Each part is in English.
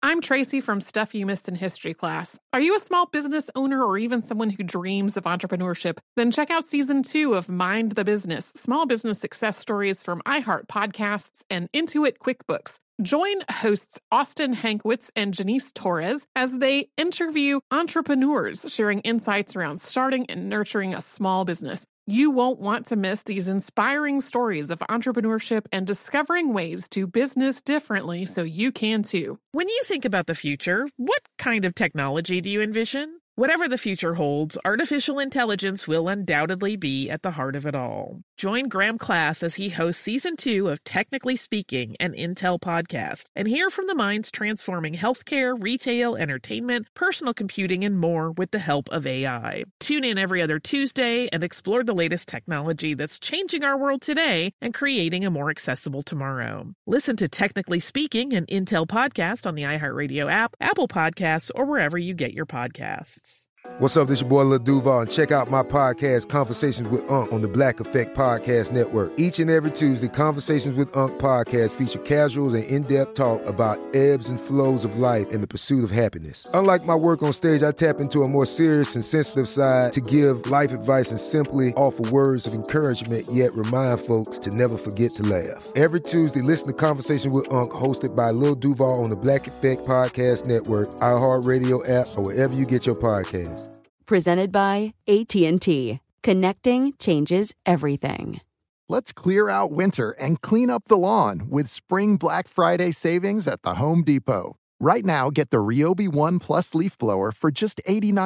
I'm Tracy from Stuff You Missed in History class. Are you a small business owner or even someone who dreams of entrepreneurship? Then check out Season 2 of Mind the Business, Small Business Success Stories from iHeart Podcasts and Intuit QuickBooks. Join hosts Austin Hankwitz and Janice Torres as they interview entrepreneurs sharing insights around starting and nurturing a small business. You won't want to miss these inspiring stories of entrepreneurship and discovering ways to business differently so you can too. When you think about the future, what kind of technology do you envision? Whatever the future holds, artificial intelligence will undoubtedly be at the heart of it all. Join Graham Class as he hosts Season 2 of Technically Speaking, an Intel podcast, and hear from the minds transforming healthcare, retail, entertainment, personal computing, and more with the help of AI. Tune in every other Tuesday and explore the latest technology that's changing our world today and creating a more accessible tomorrow. Listen to Technically Speaking, an Intel podcast on the iHeartRadio app, Apple Podcasts, or wherever you get your podcasts. What's up, this your boy Lil Duval, and check out my podcast, Conversations with Unc, on the Black Effect Podcast Network. Each and every Tuesday, Conversations with Unc podcast feature casuals and in-depth talk about ebbs and flows of life and the pursuit of happiness. Unlike my work on stage, I tap into a more serious and sensitive side to give life advice and simply offer words of encouragement, yet remind folks to never forget to laugh. Every Tuesday, listen to Conversations with Unc, hosted by Lil Duval on the Black Effect Podcast Network, iHeartRadio app, or wherever you get your podcasts. Presented by AT&T. Connecting changes everything. Let's clear out winter and clean up the lawn with Spring Black Friday savings at the Home Depot. Right now, get the Ryobi One Plus leaf blower for just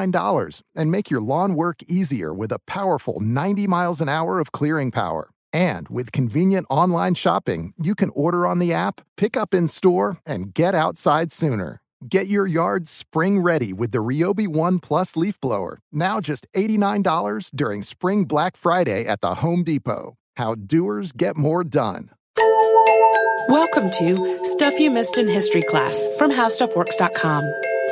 $89 and make your lawn work easier with a powerful 90 miles an hour of clearing power. And with convenient online shopping, you can order on the app, pick up in store, and get outside sooner. Get your yard spring ready with the Ryobi One Plus leaf blower. Now just $89 during Spring Black Friday at the Home Depot. How doers get more done. Welcome to Stuff You Missed in History class from HowStuffWorks.com.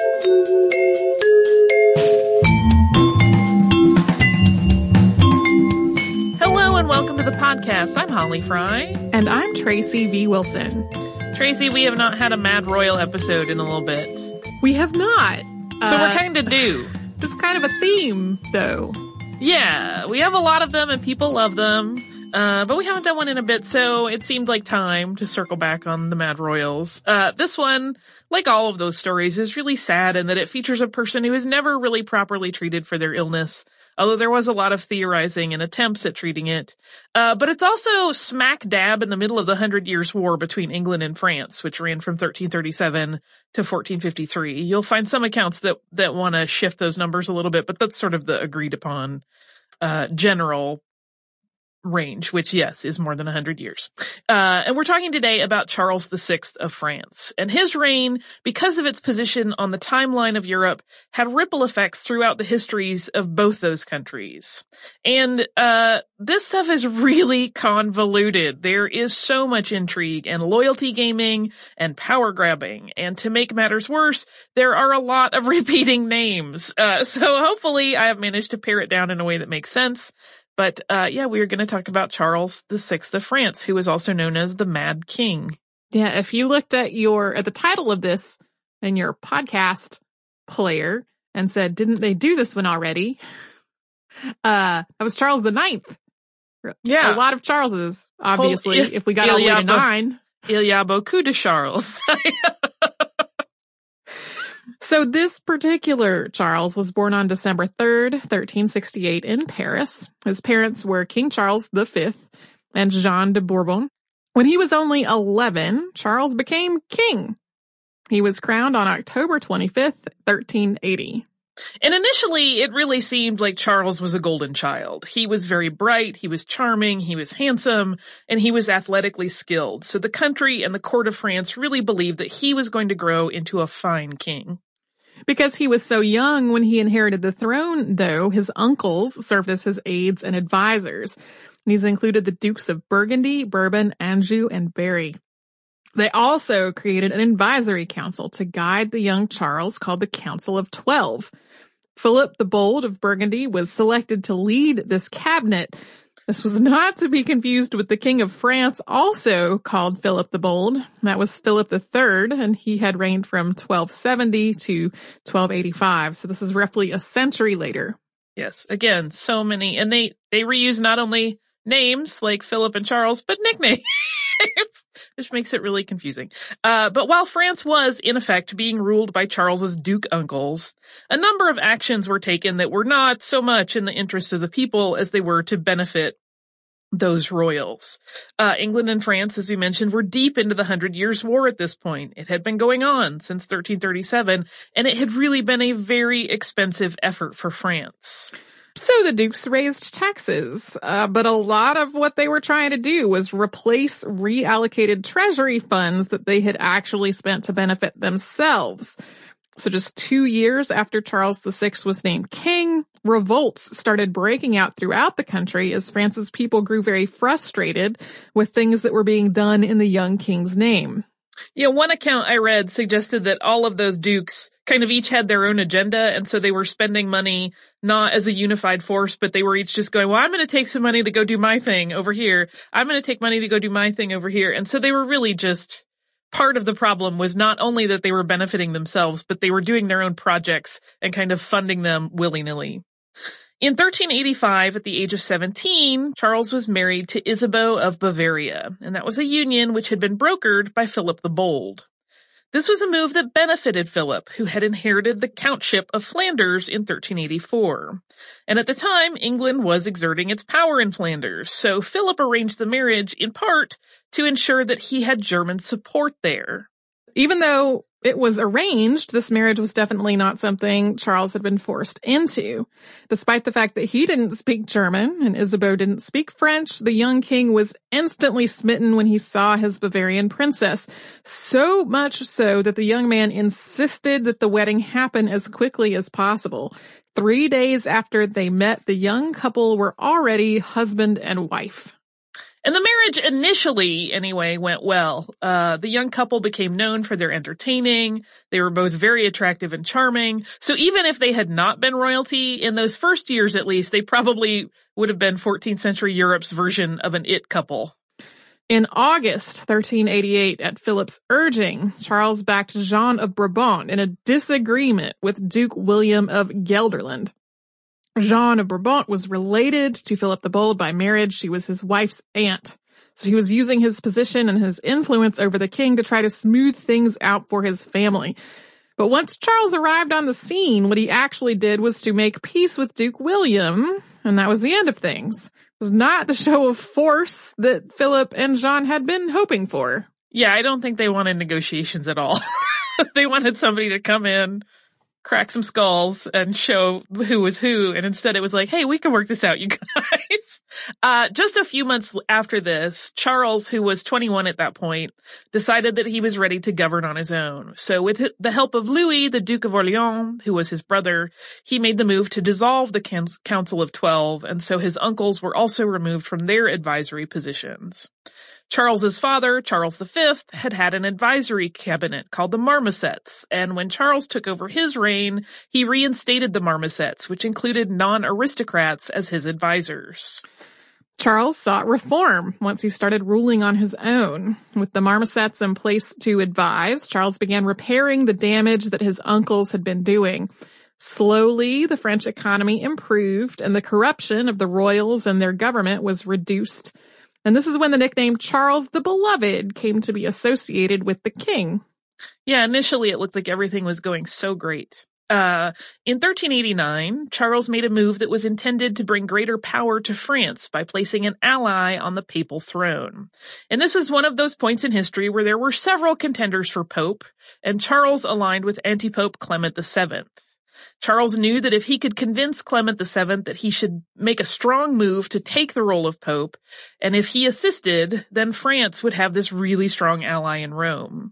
Hello and welcome to the podcast. I'm Holly Fry. And I'm Tracy V. Wilson. Tracy, we have not had a Mad Royal episode in a little bit. We have not. So we're kind of due. This is kind of a theme, though. Yeah, we have a lot of them and people love them. But we haven't done one in a bit, so it seemed like time to circle back on the Mad Royals. This one, like all of those stories, is really sad in that it features a person who is never really properly treated for their illness, although there was a lot of theorizing and attempts at treating it. But it's also smack dab in the middle of the 100 Years' War between England and France, which ran from 1337 to 1453. You'll find some accounts that want to shift those numbers a little bit, but that's sort of the agreed upon general range, which, yes, is more than 100 years. And we're talking today about Charles VI of France. And his reign, because of its position on the timeline of Europe, had ripple effects throughout the histories of both those countries. And this stuff is really convoluted. There is so much intrigue and loyalty gaming and power grabbing. And to make matters worse, there are a lot of repeating names. So hopefully I have managed to pare it down in a way that makes sense. But, yeah, we are going to talk about Charles VI of France, who is also known as the Mad King. Yeah, if you looked at the title of this in your podcast player and said, didn't they do this one already? That was Charles IX. Yeah. A lot of Charleses, obviously, if we got all the way to 9. Il y a beaucoup de Charles. So this particular Charles was born on December 3rd, 1368 in Paris. His parents were King Charles V and Jeanne de Bourbon. When he was only 11, Charles became king. He was crowned on October 25th, 1380. And initially, it really seemed like Charles was a golden child. He was very bright, he was charming, he was handsome, and he was athletically skilled. So the country and the court of France really believed that he was going to grow into a fine king. Because he was so young when he inherited the throne, though, his uncles served as his aides and advisors. These included the Dukes of Burgundy, Bourbon, Anjou, and Berry. They also created an advisory council to guide the young Charles called the Council of 12. Philip the Bold of Burgundy was selected to lead this cabinet, This was not to be confused with the King of France, also called Philip the Bold. That was Philip III, and he had reigned from 1270 to 1285. So this is roughly a century later. Yes, again, so many. And they reuse not only names like Philip and Charles, but nicknames, which makes it really confusing. But while France was, in effect, being ruled by Charles's Duke uncles, a number of actions were taken that were not so much in the interest of the people as they were to benefit those royals. England and France, as we mentioned, were deep into the 100 Years' War at this point. It had been going on since 1337, and it had really been a very expensive effort for France. So the dukes raised taxes, but a lot of what they were trying to do was replace reallocated treasury funds that they had actually spent to benefit themselves. So just 2 years after Charles VI was named king, revolts started breaking out throughout the country as France's people grew very frustrated with things that were being done in the young king's name. Yeah, one account I read suggested that all of those dukes kind of each had their own agenda, and so they were spending money not as a unified force, but they were each just going, well, I'm going to take some money to go do my thing over here. I'm going to take money to go do my thing over here. And so they were really just, part of the problem was not only that they were benefiting themselves, but they were doing their own projects and kind of funding them willy-nilly. In 1385, at the age of 17, Charles was married to Isabeau of Bavaria, and that was a union which had been brokered by Philip the Bold. This was a move that benefited Philip, who had inherited the countship of Flanders in 1384. And at the time, England was exerting its power in Flanders, so Philip arranged the marriage in part to ensure that he had German support there. Even though it was arranged, this marriage was definitely not something Charles had been forced into. Despite the fact that he didn't speak German and Isabeau didn't speak French, the young king was instantly smitten when he saw his Bavarian princess. So much so that the young man insisted that the wedding happen as quickly as possible. 3 days after they met, the young couple were already husband and wife. And the marriage initially, anyway, went well. The young couple became known for their entertaining. They were both very attractive and charming. So even if they had not been royalty, in those first years at least, they probably would have been 14th century Europe's version of an it couple. In August 1388, at Philip's urging, Charles backed Jean of Brabant in a disagreement with Duke William of Gelderland. Jean of Brabant was related to Philip the Bold by marriage. She was his wife's aunt. So he was using his position and his influence over the king to try to smooth things out for his family. But once Charles arrived on the scene, what he actually did was to make peace with Duke William, and that was the end of things. It was not the show of force that Philip and Jean had been hoping for. Yeah, I don't think they wanted negotiations at all. They wanted somebody to come in, crack some skulls, and show who was who, and instead it was like, hey, we can work this out, you guys. Just a few months after this, Charles, who was 21 at that point, decided that he was ready to govern on his own. So with the help of Louis, the Duke of Orleans, who was his brother, he made the move to dissolve the Council of 12, and so his uncles were also removed from their advisory positions. Charles's father, Charles V, had an advisory cabinet called the Marmosets, and when Charles took over his reign, he reinstated the Marmosets, which included non-aristocrats as his advisors. Charles sought reform once he started ruling on his own. With the Marmosets in place to advise, Charles began repairing the damage that his uncles had been doing. Slowly, the French economy improved, and the corruption of the royals and their government was reduced. And this is when the nickname Charles the Beloved came to be associated with the king. Yeah, initially it looked like everything was going so great. In 1389, Charles made a move that was intended to bring greater power to France by placing an ally on the papal throne. And this was one of those points in history where there were several contenders for pope, and Charles aligned with anti-pope Clement VII. Charles knew that if he could convince Clement VII that he should make a strong move to take the role of pope, and if he assisted, then France would have this really strong ally in Rome.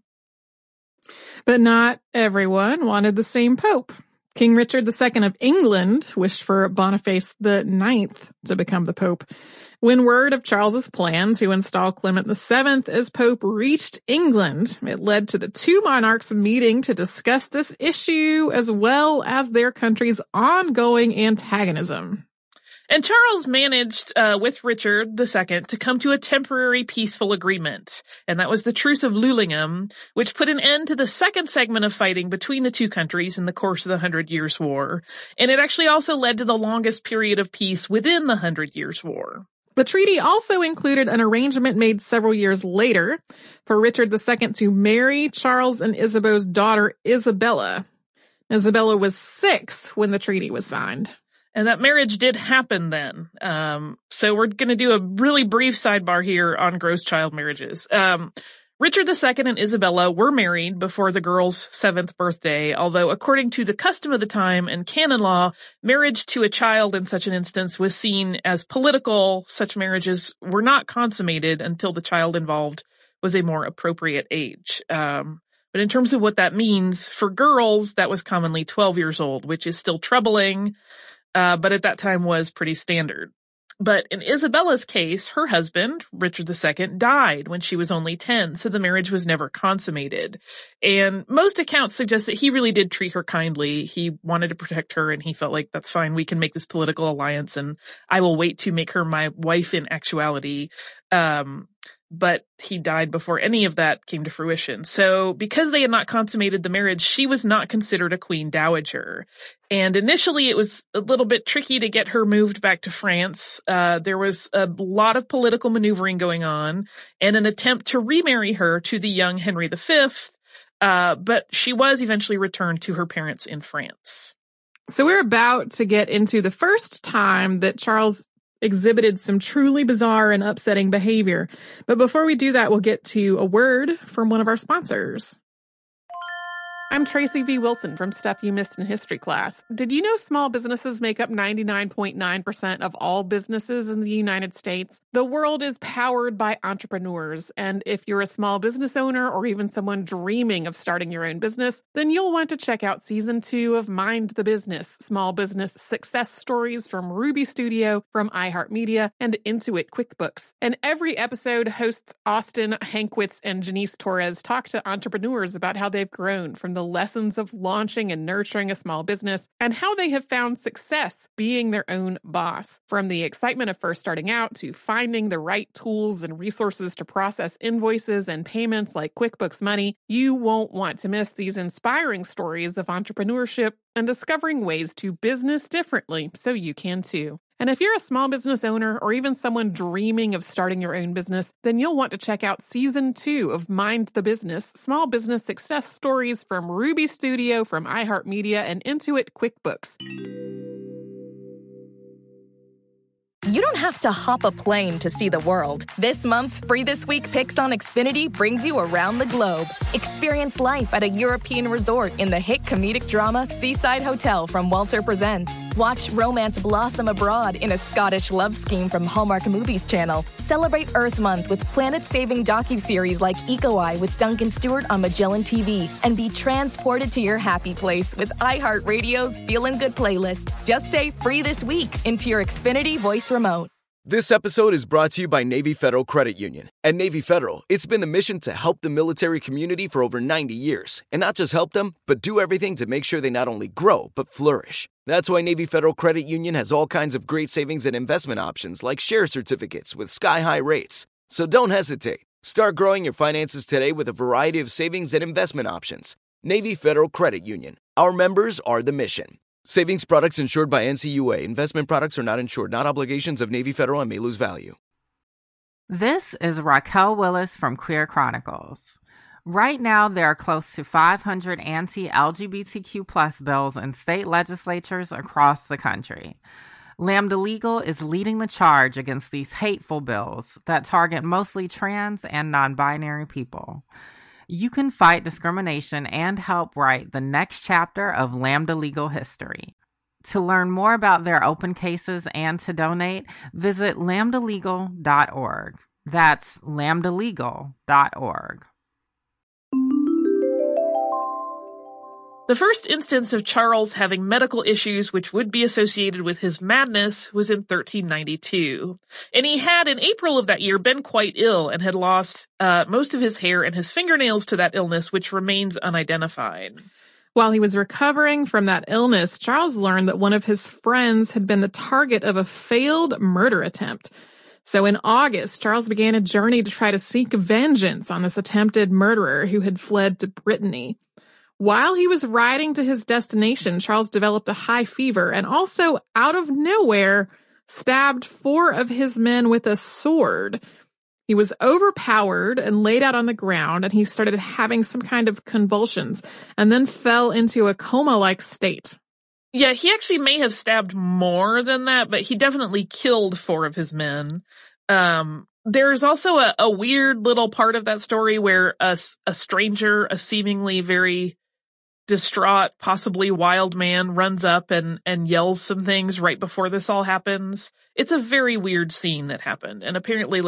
But not everyone wanted the same pope. King Richard II of England wished for Boniface IX to become the pope. When word of Charles's plan to install Clement VII as pope reached England, it led to the two monarchs meeting to discuss this issue as well as their country's ongoing antagonism. And Charles managed, with Richard II, to come to a temporary peaceful agreement. And that was the Truce of Lullingham, which put an end to the second segment of fighting between the two countries in the course of the 100 Years' War. And it actually also led to the longest period of peace within the 100 Years' War. The treaty also included an arrangement made several years later for Richard II to marry Charles and Isabeau's daughter, Isabella. Isabella was 6 when the treaty was signed. And that marriage did happen then. So we're going to do a really brief sidebar here on gross child marriages. Richard II and Isabella were married before the girl's 7th birthday, although according to the custom of the time and canon law, marriage to a child in such an instance was seen as political. Such marriages were not consummated until the child involved was a more appropriate age. But in terms of what that means, for girls, that was commonly 12 years old, which is still troubling. But at that time was pretty standard. But in Isabella's case, her husband, Richard II, died when she was only 10, so the marriage was never consummated. And most accounts suggest that he really did treat her kindly. He wanted to protect her, and he felt like, that's fine, we can make this political alliance, and I will wait to make her my wife in actuality. But he died before any of that came to fruition. So because they had not consummated the marriage, she was not considered a queen dowager. And initially it was a little bit tricky to get her moved back to France. There was a lot of political maneuvering going on and an attempt to remarry her to the young Henry V. But she was eventually returned to her parents in France. So we're about to get into the first time that Charles exhibited some truly bizarre and upsetting behavior. But before we do that, we'll get to a word from one of our sponsors. I'm Tracy V. Wilson from Stuff You Missed in History Class. Did you know small businesses make up 99.9% of all businesses in the United States? The world is powered by entrepreneurs, and if you're a small business owner or even someone dreaming of starting your own business, then you'll want to check out Season 2 of Mind the Business, Small Business Success Stories from Ruby Studio, from iHeartMedia, and Intuit QuickBooks. And every episode, hosts Austin Hankwitz and Janice Torres talk to entrepreneurs about how they've grown from the lessons of launching and nurturing a small business and how they have found success being their own boss. From the excitement of first starting out to finding the right tools and resources to process invoices and payments like QuickBooks Money, you won't want to miss these inspiring stories of entrepreneurship and discovering ways to business differently so you can too. And if you're a small business owner or even someone dreaming of starting your own business, then you'll want to check out Season 2 of Mind the Business, Small Business Success Stories from Ruby Studio, from iHeartMedia, and Intuit QuickBooks. You don't have to hop a plane to see the world. This month's Free This Week Picks on Xfinity brings you around the globe. Experience life at a European resort in the hit comedic drama Seaside Hotel from Walter Presents. Watch romance blossom abroad in a Scottish love scheme from Hallmark Movies Channel. Celebrate Earth Month with planet-saving docuseries like Eco Eye with Duncan Stewart on Magellan TV. And be transported to your happy place with iHeartRadio's Feelin' Good playlist. Just say Free This Week into your Xfinity voice remote. This episode is brought to you by Navy Federal Credit Union. At Navy Federal, it's been the mission to help the military community for over 90 years. And not just help them, but do everything to make sure they not only grow, but flourish. That's why Navy Federal Credit Union has all kinds of great savings and investment options like share certificates with sky-high rates. So don't hesitate. Start growing your finances today with a variety of savings and investment options. Navy Federal Credit Union. Our members are the mission. Savings products insured by NCUA. Investment products are not insured, not obligations of Navy Federal and may lose value. This is Raquel Willis from Queer Chronicles. Right now, there are close to 500 anti-LGBTQ+ bills in state legislatures across the country. Lambda Legal is leading the charge against these hateful bills that target mostly trans and non-binary people. You can fight discrimination and help write the next chapter of Lambda Legal history. To learn more about their open cases and to donate, visit lambdalegal.org. That's lambdalegal.org. The first instance of Charles having medical issues which would be associated with his madness was in 1392. And he had, in April of that year, been quite ill and had lost most of his hair and his fingernails to that illness, which remains unidentified. While he was recovering from that illness, Charles learned that one of his friends had been the target of a failed murder attempt. So in August, Charles began a journey to try to seek vengeance on this attempted murderer who had fled to Brittany. While he was riding to his destination, Charles developed a high fever and also, out of nowhere, stabbed 4 of his men with a sword. He was overpowered and laid out on the ground, and he started having some kind of convulsions and then fell into a coma-like state. Yeah, he actually may have stabbed more than that, but he definitely killed 4 of his men. There's also a weird little part of that story where a stranger, a seemingly very distraught, possibly wild man, runs up and yells some things right before this all happens. It's a very weird scene that happened, and apparently,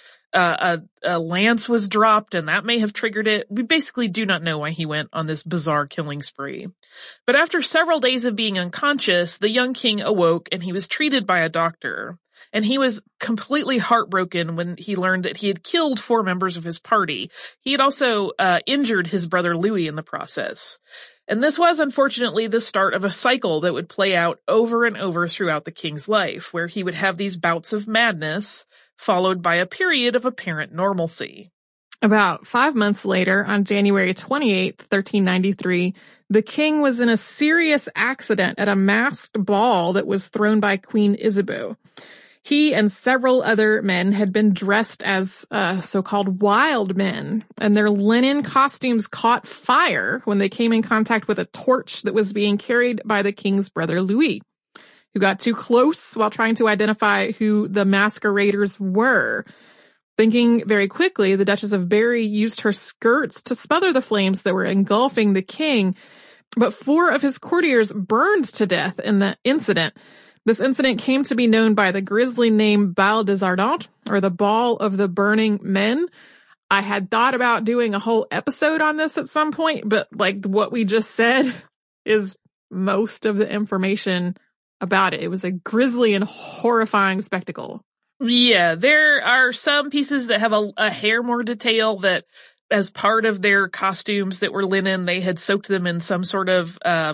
a lance was dropped, and that may have triggered it. We basically do not know why he went on this bizarre killing spree. But after several days of being unconscious, the young king awoke, and he was treated by a doctor. And he was completely heartbroken when he learned that he had killed 4 members of his party. He had also injured his brother Louis in the process. And this was, unfortunately, the start of a cycle that would play out over and over throughout the king's life, where he would have these bouts of madness, followed by a period of apparent normalcy. About 5 months later, on January 28th, 1393, the king was in a serious accident at a masked ball that was thrown by Queen Isabeau. He and several other men had been dressed as so-called wild men, and their linen costumes caught fire when they came in contact with a torch that was being carried by the king's brother Louis, who got too close while trying to identify who the masqueraders were. Thinking very quickly, the Duchess of Berry used her skirts to smother the flames that were engulfing the king, but 4 of his courtiers burned to death in the incident. This incident came to be known by the grisly name Bal des Ardents, or the Ball of the Burning Men. I had thought about doing a whole episode on this at some point, but what we just said is most of the information about it. It was a grisly and horrifying spectacle. Yeah, there are some pieces that have a hair more detail that, as part of their costumes that were linen, they had soaked them in some sort of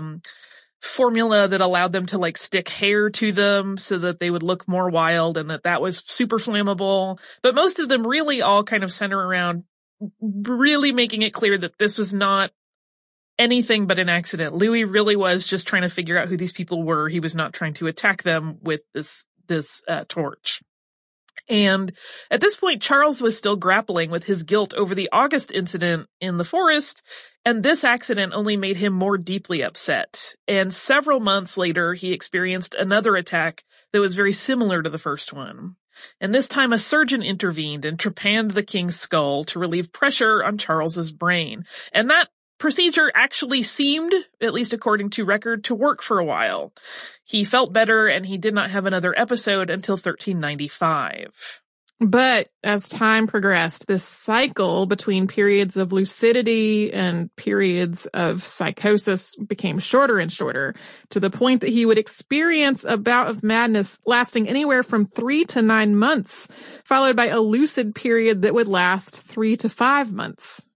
formula that allowed them to stick hair to them so that they would look more wild, and that was super flammable. But most of them really all kind of center around really making it clear that this was not anything but an accident. Louis really was just trying to figure out who these people were. He was not trying to attack them with this torch. And at this point, Charles was still grappling with his guilt over the August incident in the forest, and this accident only made him more deeply upset. And several months later, he experienced another attack that was very similar to the first one. And this time, a surgeon intervened and trepanned the king's skull to relieve pressure on Charles's brain. And that procedure actually seemed, at least according to record, to work for a while. He felt better, and he did not have another episode until 1395. But as time progressed, this cycle between periods of lucidity and periods of psychosis became shorter and shorter, to the point that he would experience a bout of madness lasting anywhere from 3 to 9 months, followed by a lucid period that would last 3 to 5 months.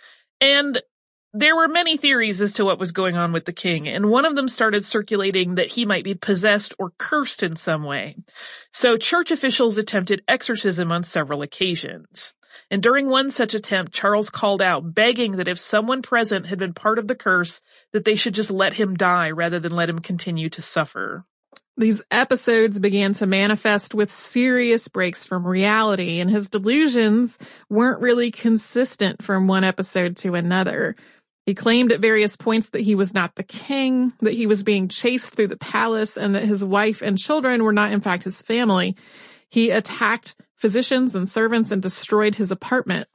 And there were many theories as to what was going on with the king, and one of them started circulating that he might be possessed or cursed in some way. So church officials attempted exorcism on several occasions. And during one such attempt, Charles called out, begging that if someone present had been part of the curse, that they should just let him die rather than let him continue to suffer. These episodes began to manifest with serious breaks from reality, and his delusions weren't really consistent from one episode to another. He claimed at various points that he was not the king, that he was being chased through the palace, and that his wife and children were not in fact his family. He attacked physicians and servants and destroyed his apartment.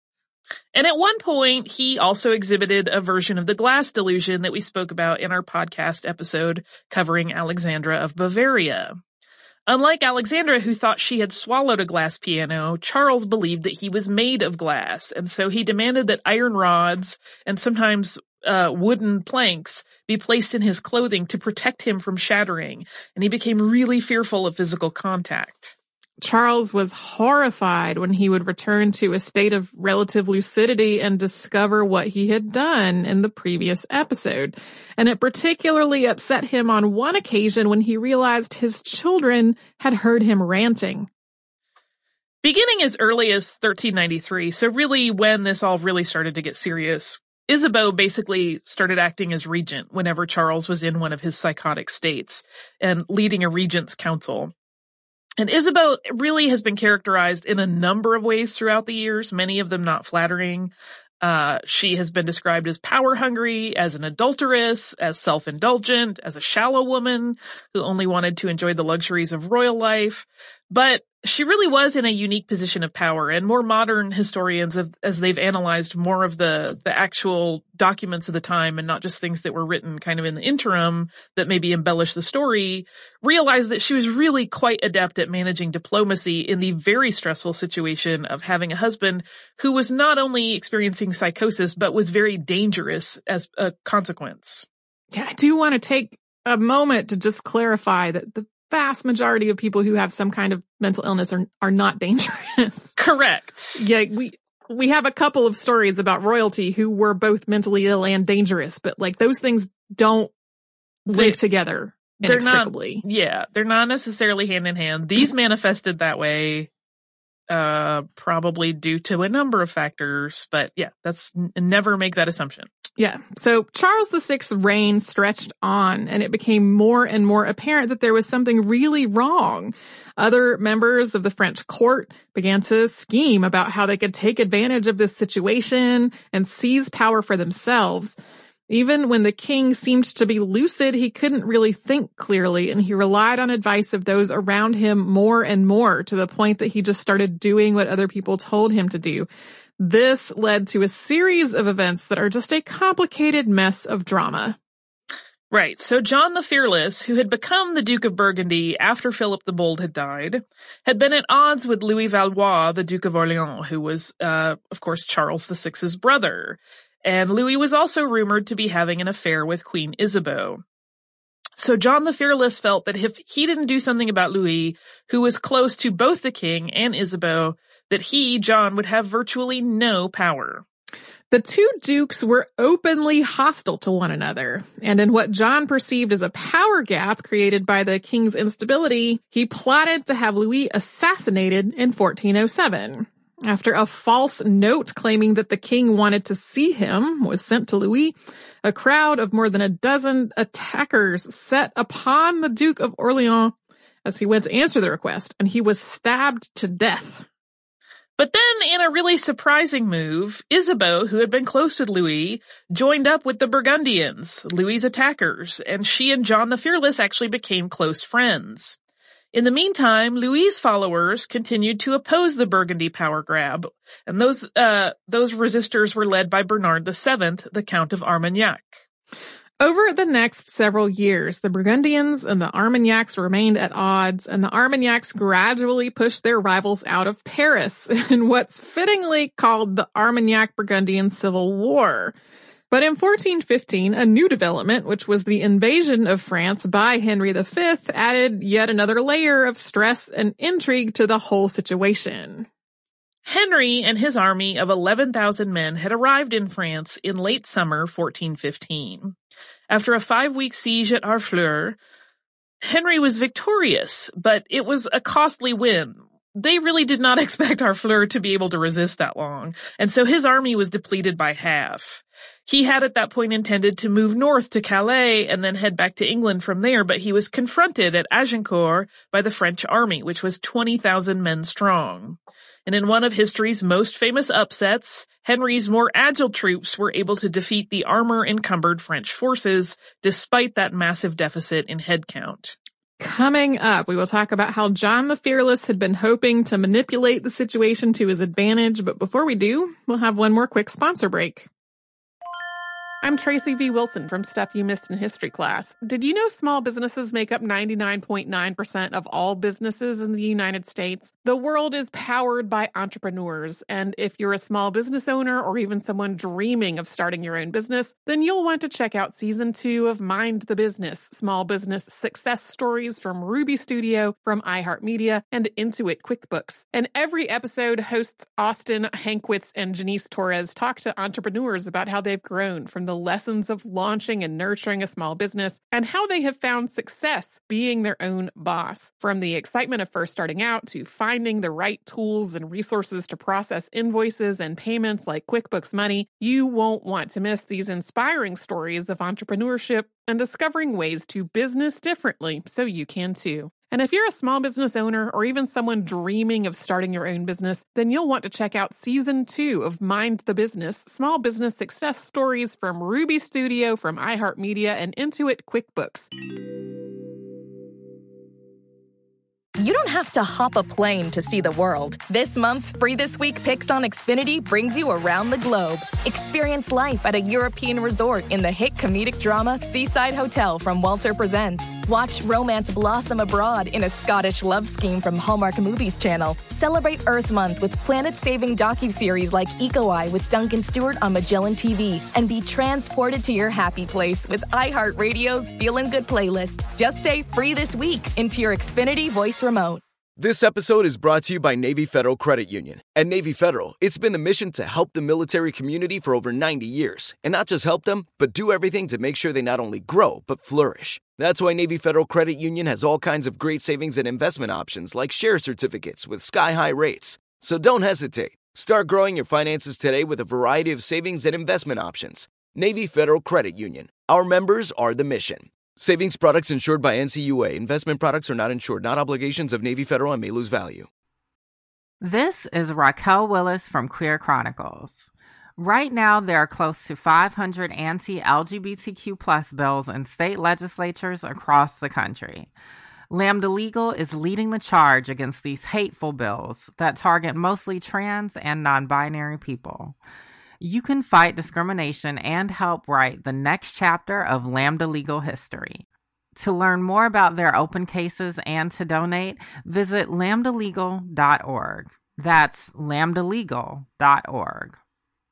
And at one point, he also exhibited a version of the glass delusion that we spoke about in our podcast episode covering Alexandra of Bavaria. Unlike Alexandra, who thought she had swallowed a glass piano, Charles believed that he was made of glass, and so he demanded that iron rods and sometimes wooden planks be placed in his clothing to protect him from shattering, and he became really fearful of physical contact. Charles was horrified when he would return to a state of relative lucidity and discover what he had done in the previous episode. And it particularly upset him on one occasion when he realized his children had heard him ranting. Beginning as early as 1393, so really when this all really started to get serious, Isabeau basically started acting as regent whenever Charles was in one of his psychotic states and leading a regent's council. And Isabeau really has been characterized in a number of ways throughout the years, many of them not flattering. She has been described as power-hungry, as an adulteress, as self-indulgent, as a shallow woman who only wanted to enjoy the luxuries of royal life. But she really was in a unique position of power, and more modern historians, as they've analyzed more of the actual documents of the time and not just things that were written kind of in the interim that maybe embellish the story, realize that she was really quite adept at managing diplomacy in the very stressful situation of having a husband who was not only experiencing psychosis, but was very dangerous as a consequence. Yeah, I do want to take a moment to just clarify that the vast majority of people who have some kind of mental illness are not dangerous. Correct. Yeah, we have a couple of stories about royalty who were both mentally ill and dangerous, but like those things don't live together inextricably. They're not necessarily hand in hand. These manifested that way, probably due to a number of factors, but yeah, never make that assumption. Yeah. So Charles VI's reign stretched on, and it became more and more apparent that there was something really wrong. Other members of the French court began to scheme about how they could take advantage of this situation and seize power for themselves. Even when the king seemed to be lucid, he couldn't really think clearly, and he relied on advice of those around him more and more, to the point that he just started doing what other people told him to do. This led to a series of events that are just a complicated mess of drama. Right. So John the Fearless, who had become the Duke of Burgundy after Philip the Bold had died, had been at odds with Louis Valois, the Duke of Orleans, who was, of course, Charles VI's brother. And Louis was also rumored to be having an affair with Queen Isabeau. So John the Fearless felt that if he didn't do something about Louis, who was close to both the king and Isabeau, that he, John, would have virtually no power. The two dukes were openly hostile to one another, and in what John perceived as a power gap created by the king's instability, he plotted to have Louis assassinated in 1407. After a false note claiming that the king wanted to see him was sent to Louis, a crowd of more than a dozen attackers set upon the Duke of Orleans as he went to answer the request, and he was stabbed to death. But then, in a really surprising move, Isabeau, who had been close with Louis, joined up with the Burgundians, Louis's attackers, and she and John the Fearless actually became close friends. In the meantime, Louis's followers continued to oppose the Burgundy power grab, and those resistors were led by Bernard VII, the Count of Armagnac. Over the next several years, the Burgundians and the Armagnacs remained at odds, and the Armagnacs gradually pushed their rivals out of Paris in what's fittingly called the Armagnac-Burgundian Civil War. But in 1415, a new development, which was the invasion of France by Henry V, added yet another layer of stress and intrigue to the whole situation. Henry and his army of 11,000 men had arrived in France in late summer 1415. After a 5-week siege at Harfleur, Henry was victorious, but it was a costly win. They really did not expect Harfleur to be able to resist that long, and so his army was depleted by half. He had at that point intended to move north to Calais and then head back to England from there, but he was confronted at Agincourt by the French army, which was 20,000 men strong. And in one of history's most famous upsets, Henry's more agile troops were able to defeat the armor-encumbered French forces, despite that massive deficit in headcount. Coming up, we will talk about how John the Fearless had been hoping to manipulate the situation to his advantage, but before we do, we'll have one more quick sponsor break. I'm Tracy V. Wilson from Stuff You Missed in History class. Did you know small businesses make up 99.9% of all businesses in the United States? The world is powered by entrepreneurs, and if you're a small business owner or even someone dreaming of starting your own business, then you'll want to check out Season 2 of Mind the Business, small business success stories from Ruby Studio, from iHeartMedia, and Intuit QuickBooks. And every episode, hosts Austin Hankwitz and Janice Torres talk to entrepreneurs about how they've grown from the lessons of launching and nurturing a small business and how they have found success being their own boss. From the excitement of first starting out to finding the right tools and resources to process invoices and payments like QuickBooks Money, you won't want to miss these inspiring stories of entrepreneurship and discovering ways to business differently so you can too. And if you're a small business owner or even someone dreaming of starting your own business, then you'll want to check out Season 2 of Mind the Business, small business success stories from Ruby Studio, from iHeartMedia, and Intuit QuickBooks. You don't have to hop a plane to see the world. This month's Free This Week Picks on Xfinity brings you around the globe. Experience life at a European resort in the hit comedic drama Seaside Hotel from Walter Presents. Watch romance blossom abroad in a Scottish love scheme from Hallmark Movies Channel. Celebrate Earth Month with planet-saving docuseries like Eco-Eye with Duncan Stewart on Magellan TV. And be transported to your happy place with iHeartRadio's Feelin' Good playlist. Just say Free This Week into your Xfinity voice remote. This episode is brought to you by Navy Federal Credit Union. At Navy Federal, it's been the mission to help the military community for over 90 years. And not just help them, but do everything to make sure they not only grow, but flourish. That's why Navy Federal Credit Union has all kinds of great savings and investment options like share certificates with sky-high rates. So don't hesitate. Start growing your finances today with a variety of savings and investment options. Navy Federal Credit Union. Our members are the mission. Savings products insured by NCUA. Investment products are not insured, not obligations of Navy Federal and may lose value. This is Raquel Willis from Queer Chronicles. Right now, there are close to 500 anti-LGBTQ plus bills in state legislatures across the country. Lambda Legal is leading the charge against these hateful bills that target mostly trans and non-binary people. You can fight discrimination and help write the next chapter of Lambda Legal history. To learn more about their open cases and to donate, visit lambdalegal.org. That's lambdalegal.org.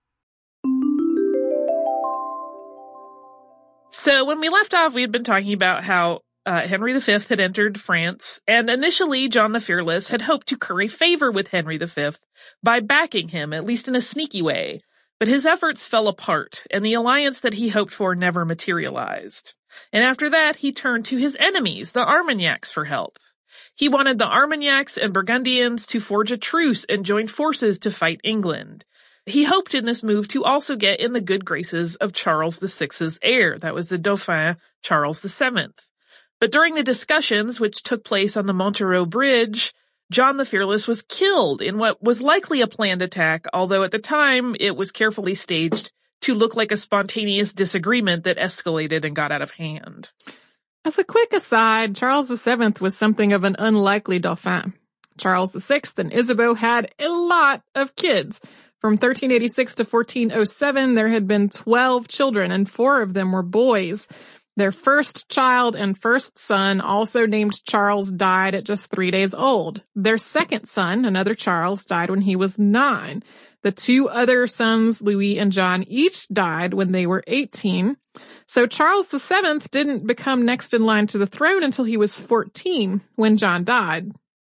So when we left off, we had been talking about how Henry V had entered France, and initially John the Fearless had hoped to curry favor with Henry V by backing him, at least in a sneaky way. But his efforts fell apart, and the alliance that he hoped for never materialized. And after that, he turned to his enemies, the Armagnacs, for help. He wanted the Armagnacs and Burgundians to forge a truce and join forces to fight England. He hoped in this move to also get in the good graces of Charles VI's heir, that was the Dauphin Charles VII. But during the discussions, which took place on the Montereau Bridge, John the Fearless was killed in what was likely a planned attack, although at the time it was carefully staged to look like a spontaneous disagreement that escalated and got out of hand. As a quick aside, Charles VII was something of an unlikely Dauphin. Charles VI and Isabeau had a lot of kids. From 1386 to 1407, there had been 12 children, and 4 of them were boys. Their first child and first son, also named Charles, died at just 3 days old. Their second son, another Charles, died when he was 9. The 2 other sons, Louis and John, each died when they were 18. So Charles VII didn't become next in line to the throne until he was 14, when John died.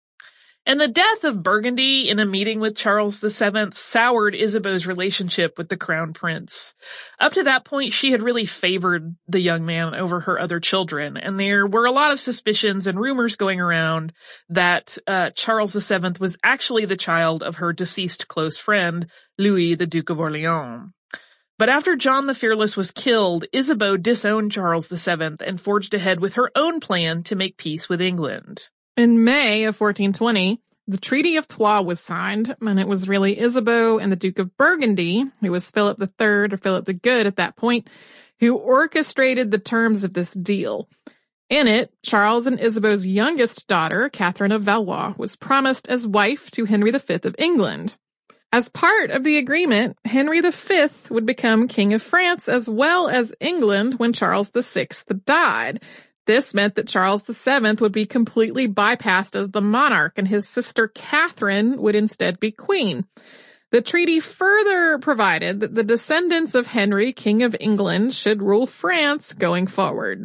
And the death of Burgundy in a meeting with Charles VII soured Isabeau's relationship with the crown prince. Up to that point, she had really favored the young man over her other children, and there were a lot of suspicions and rumors going around that Charles VII was actually the child of her deceased close friend, Louis, the Duke of Orleans. But after John the Fearless was killed, Isabeau disowned Charles VII and forged ahead with her own plan to make peace with England. In May of 1420, the Treaty of Troyes was signed, and it was really Isabeau and the Duke of Burgundy, who was Philip III or Philip the Good at that point, who orchestrated the terms of this deal. In it, Charles and Isabeau's youngest daughter, Catherine of Valois, was promised as wife to Henry V of England. As part of the agreement, Henry V would become King of France as well as England when Charles VI died. This meant that Charles VII would be completely bypassed as the monarch, and his sister Catherine would instead be queen. The treaty further provided that the descendants of Henry, King of England, should rule France going forward.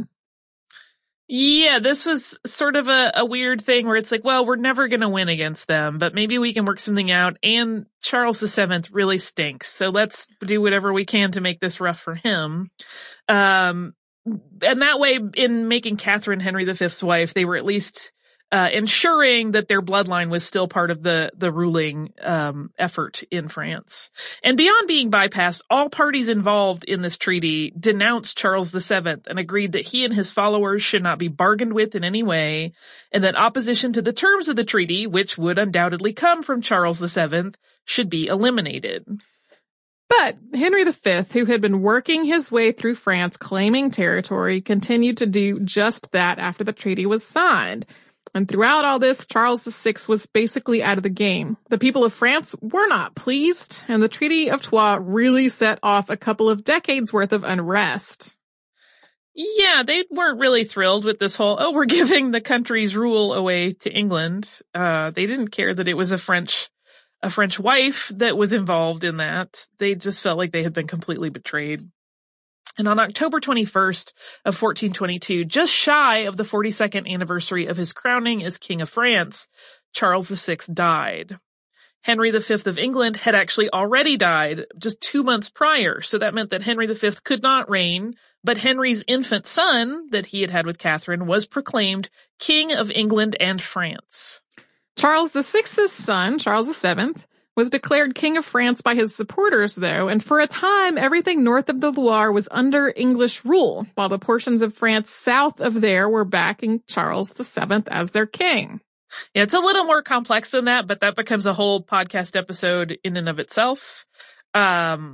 Yeah, this was sort of a weird thing where it's like, well, we're never going to win against them, but maybe we can work something out. And Charles VII really stinks, so let's do whatever we can to make this rough for him. And that way, in making Catherine Henry V's wife, they were at least ensuring that their bloodline was still part of the ruling effort in France. And beyond being bypassed, all parties involved in this treaty denounced Charles VII and agreed that he and his followers should not be bargained with in any way, and that opposition to the terms of the treaty, which would undoubtedly come from Charles VII, should be eliminated. But Henry V, who had been working his way through France claiming territory, continued to do just that after the treaty was signed. And throughout all this, Charles VI was basically out of the game. The people of France were not pleased, and the Treaty of Troyes really set off a couple of decades worth of unrest. Yeah, they weren't really thrilled with this whole, we're giving the country's rule away to England. They didn't care that it was a French wife that was involved in that. They just felt like they had been completely betrayed. And on October 21st of 1422, just shy of the 42nd anniversary of his crowning as King of France, Charles VI died. Henry V of England had actually already died just 2 months prior, so that meant that Henry V could not reign, but Henry's infant son that he had had with Catherine was proclaimed King of England and France. Charles VI's son, Charles VII, was declared King of France by his supporters, though, and for a time, everything north of the Loire was under English rule, while the portions of France south of there were backing Charles VII as their king. Yeah, it's a little more complex than that, but that becomes a whole podcast episode in and of itself. But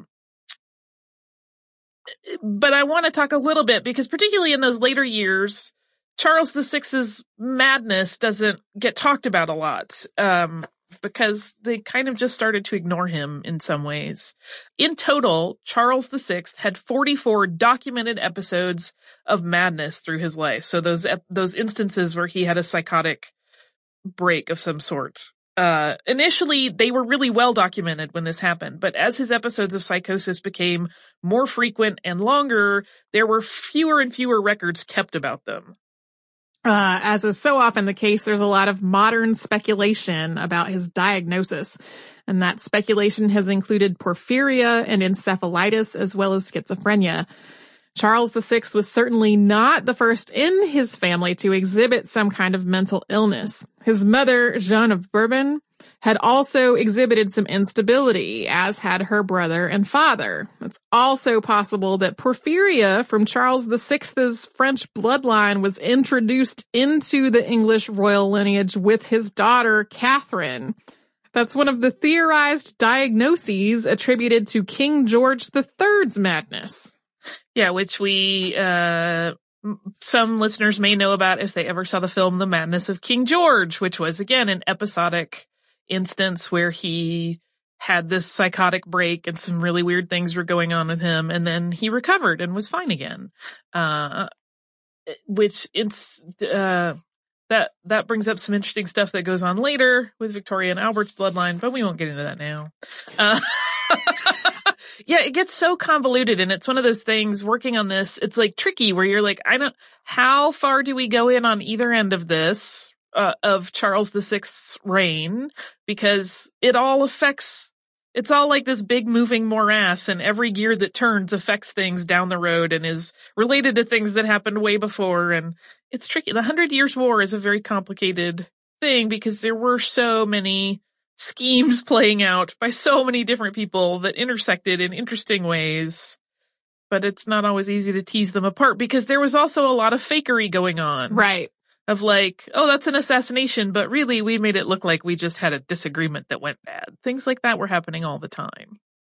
I want to talk a little bit, because particularly in those later years, Charles VI's madness doesn't get talked about a lot. Because they kind of just started to ignore him in some ways. In total, Charles VI had 44 documented episodes of madness through his life. So those instances where he had a psychotic break of some sort. Initially, they were really well documented when this happened, but as his episodes of psychosis became more frequent and longer, there were fewer and fewer records kept about them. As is so often the case, there's a lot of modern speculation about his diagnosis, and that speculation has included porphyria and encephalitis as well as schizophrenia. Charles VI was certainly not the first in his family to exhibit some kind of mental illness. His mother, Jeanne of Bourbon, had also exhibited some instability, as had her brother and father. It's also possible that porphyria from Charles VI's French bloodline was introduced into the English royal lineage with his daughter, Catherine. That's one of the theorized diagnoses attributed to King George III's madness. Yeah, which some listeners may know about if they ever saw the film The Madness of King George, which was, again, an episodic instance where he had this psychotic break and some really weird things were going on with him, and then he recovered and was fine again. That brings up some interesting stuff that goes on later with Victoria and Albert's bloodline, but we won't get into that now. Yeah, it gets so convoluted, and it's one of those things working on this. It's like tricky where you're like, how far do we go in on either end of this, of Charles VI's reign? Because it's all like this big moving morass, and every gear that turns affects things down the road and is related to things that happened way before. And it's tricky. The 100 Years' War is a very complicated thing because there were so many schemes playing out by so many different people that intersected in interesting ways, but it's not always easy to tease them apart because there was also a lot of fakery going on. Right. Of like, oh, that's an assassination, but really we made it look like we just had a disagreement that went bad. Things like that were happening all the time.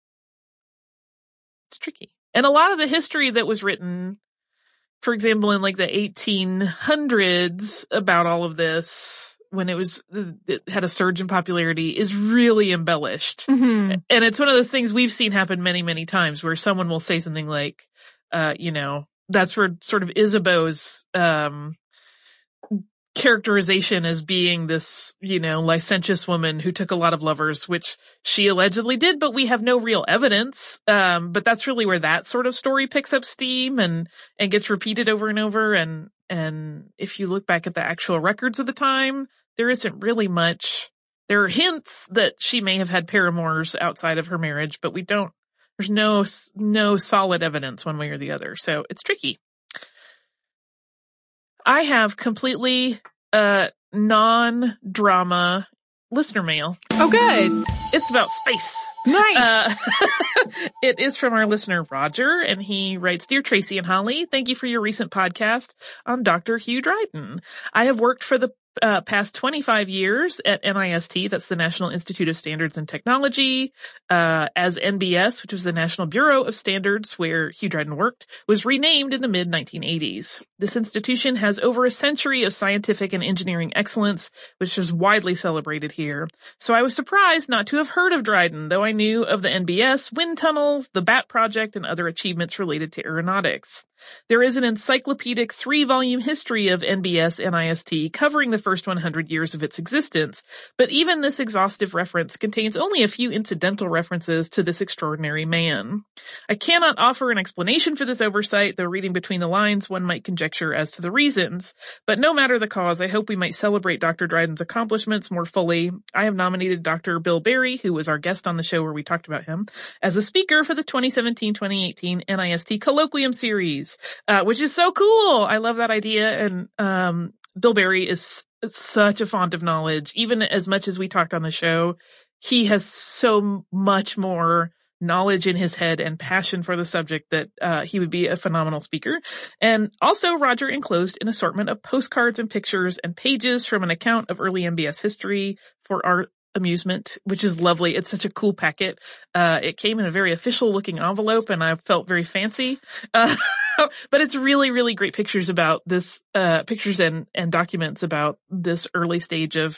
It's tricky. And a lot of the history that was written, for example, in like the 1800s about all of this when it had a surge in popularity is really embellished. Mm-hmm. And it's one of those things we've seen happen many, many times where someone will say something like, that's for sort of Isabeau's, characterization as being this, licentious woman who took a lot of lovers, which she allegedly did, but we have no real evidence. But that's really where that sort of story picks up steam and gets repeated over and over. And if you look back at the actual records of the time, there isn't really much. There are hints that she may have had paramours outside of her marriage, but there's no solid evidence one way or the other. So it's tricky. I have completely non-drama listener mail. Oh, good. It's about space. Nice. It is from our listener, Roger, and he writes, Dear Tracy and Holly, thank you for your recent podcast on Dr. Hugh Dryden. I have worked for the past 25 years at NIST, that's the National Institute of Standards and Technology, as NBS, which was the National Bureau of Standards where Hugh Dryden worked, was renamed in the mid-1980s. This institution has over a century of scientific and engineering excellence, which is widely celebrated here. So I was surprised not to have heard of Dryden, though I knew of the NBS, wind tunnels, the BAT project, and other achievements related to aeronautics. There is an encyclopedic 3-volume history of NBS NIST covering the first 100 years of its existence, but even this exhaustive reference contains only a few incidental references to this extraordinary man. I cannot offer an explanation for this oversight, though reading between the lines one might conjecture as to the reasons. But no matter the cause, I hope we might celebrate Dr. Dryden's accomplishments more fully. I have nominated Dr. Bill Berry, who was our guest on the show where we talked about him, as a speaker for the 2017-2018 NIST Colloquium Series. Which is so cool. I love that idea. And Bill Berry is such a font of knowledge. Even as much as we talked on the show, he has so much more knowledge in his head and passion for the subject that he would be a phenomenal speaker. And also, Roger enclosed an assortment of postcards and pictures and pages from an account of early NBS history for our amusement, which is lovely. It's such a cool packet. It came in a very official looking envelope and I felt very fancy. But it's really, really great pictures about this, pictures and documents about this early stage of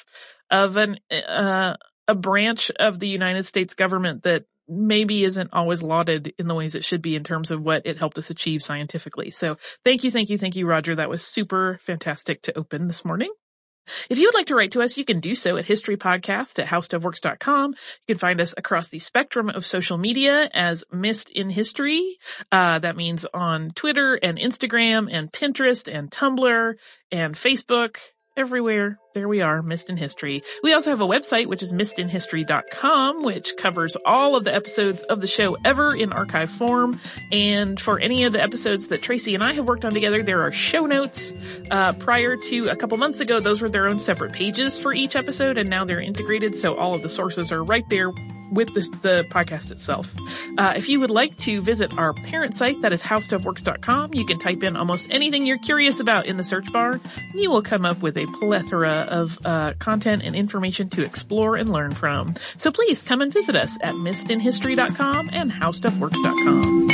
a branch of the United States government that maybe isn't always lauded in the ways it should be in terms of what it helped us achieve scientifically. So thank you, Roger. That was super fantastic to open this morning. If you would like to write to us, you can do so at historypodcast@howstuffworks.com. You can find us across the spectrum of social media as Missed in History. That means on Twitter and Instagram and Pinterest and Tumblr and Facebook. Everywhere. There we are, Missed in History. We also have a website, which is missedinhistory.com, which covers all of the episodes of the show ever in archive form. And for any of the episodes that Tracy and I have worked on together, there are show notes. Prior to a couple months ago, those were their own separate pages for each episode, and now they're integrated, so all of the sources are right there with the podcast itself. If you would like to visit our parent site, that is howstuffworks.com, you can type in almost anything you're curious about in the search bar, and you will come up with a plethora of content and information to explore and learn from. So please come and visit us at missedinhistory.com and howstuffworks.com.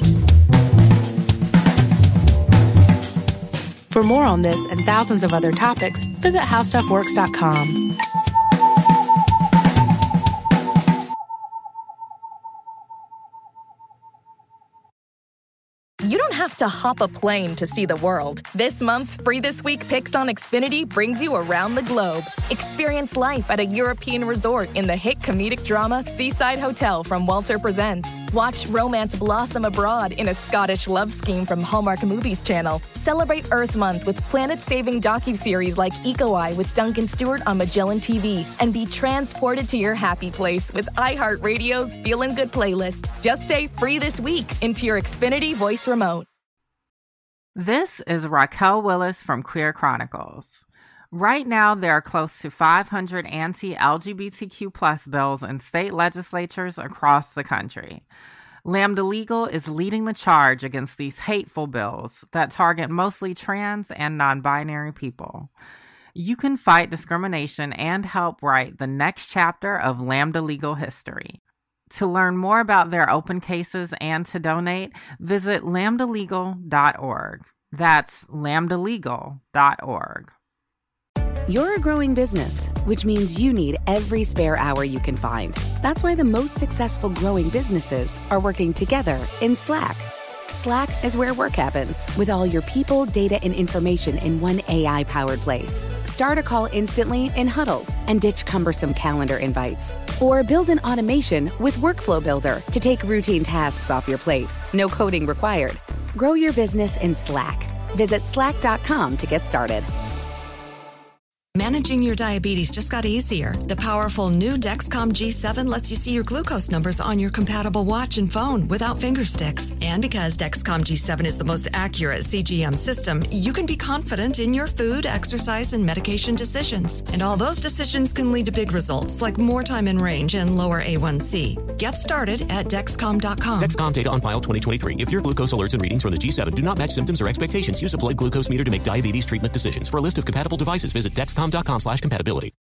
For more on this and thousands of other topics, visit howstuffworks.com. You don't have to hop a plane to see the world. This month's Free This Week Picks on Xfinity brings you around the globe. Experience life at a European resort in the hit comedic drama Seaside Hotel from Walter Presents. Watch romance blossom abroad in a Scottish love scheme from Hallmark Movies Channel. Celebrate Earth Month with planet-saving docuseries like Eco Eye with Duncan Stewart on Magellan TV. And be transported to your happy place with iHeartRadio's Feelin' Good playlist. Just say Free This Week into your Xfinity voice remote. This is Raquel Willis from Queer Chronicles. Right now, there are close to 500 anti-LGBTQ+ bills in state legislatures across the country. Lambda Legal is leading the charge against these hateful bills that target mostly trans and non-binary people. You can fight discrimination and help write the next chapter of Lambda Legal history. To learn more about their open cases and to donate, visit lambdalegal.org. That's lambdalegal.org. You're a growing business, which means you need every spare hour you can find. That's why the most successful growing businesses are working together in Slack. Slack is where work happens, with all your people, data, and information in one AI-powered place. Start a call instantly in huddles and ditch cumbersome calendar invites. Or build an automation with Workflow Builder to take routine tasks off your plate. No coding required. Grow your business in Slack. Visit slack.com to get started. Managing your diabetes just got easier. The powerful new Dexcom G7 lets you see your glucose numbers on your compatible watch and phone without finger sticks. And because Dexcom G7 is the most accurate CGM system, you can be confident in your food, exercise, and medication decisions. And all those decisions can lead to big results like more time in range and lower A1C. Get started at Dexcom.com. Dexcom data on file 2023. If your glucose alerts and readings from the G7 do not match symptoms or expectations, use a blood glucose meter to make diabetes treatment decisions. For a list of compatible devices, visit Dexcom.com/compatibility.